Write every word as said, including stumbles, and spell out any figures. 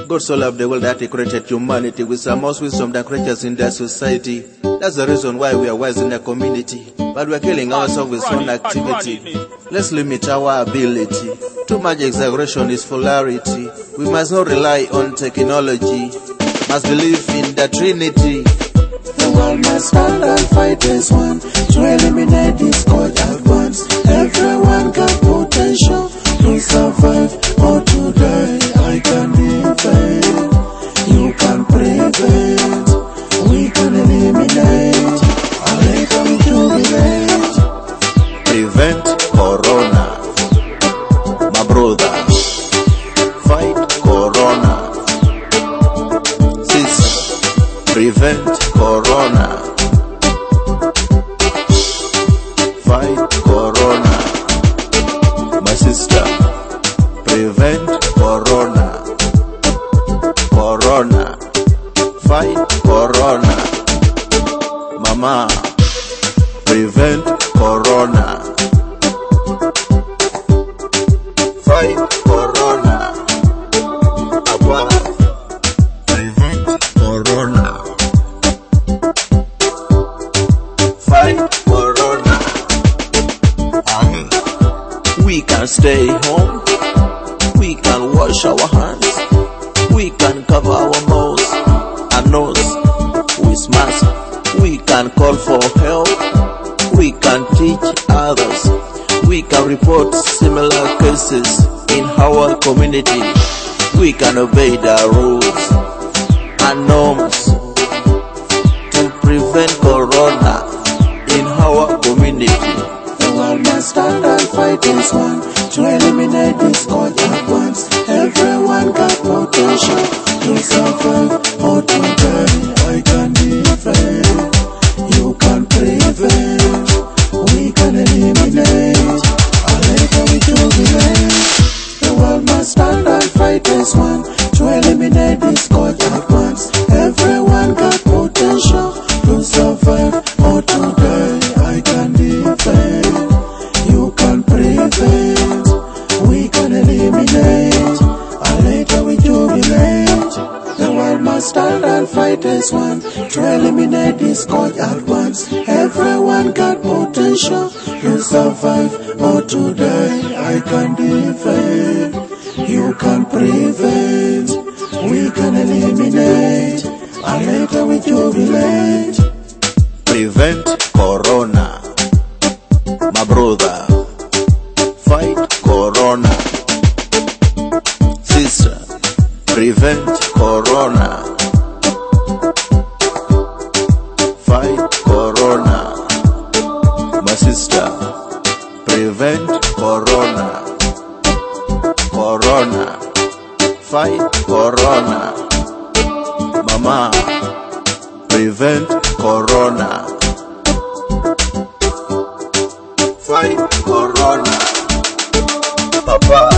God so loved the world that he created humanity with some most wisdom than creatures in their society. That's the reason why we are wise in the community, but we are killing ourselves with one activity. Let's limit our ability. Too much exaggeration is polarity. We must not rely on technology, must believe in the Trinity. The world must stand and fight as one to eliminate discord at once. Everyone got potential to survive or to die. I can defend, you can prevent, we can eliminate, or later we jubilate. Prevent Corona, my brother. Fight Corona, sister. Prevent Corona. Fight Corona, my sister. Prevent Corona. Corona. Fight Corona, mama. Prevent Corona. Fight Corona. Abba. Prevent Corona. Fight Corona. Amen. We can stay home. We can wash our hands. We can cover our mouths and nose with mask. We can call for help. We can teach others. We can report similar cases in our community. We can obey the rules and norms to prevent Corona in our community. The world must stand and fight as one to eliminate discord at once. Everyone got potential to survive or to die. I can defend, you can prevent, we can eliminate, or later we jubilate. The world must stand and fight as one to eliminate discord at once. Everyone got potential to survive or to die. I can defend, you can prevent, we can eliminate, or later we jubilate. The world must stand and fight as one to eliminate discord at once. Everyone got potential to survive or to die. I can defend, you can prevent, we can eliminate, or later we jubilate. Prevent Corona, my brother. Fight Corona, sister. Prevent Corona. Fight Corona, my sister. Prevent Corona. Corona. Fight Corona, mama. Prevent Corona. Fight Corona, papa.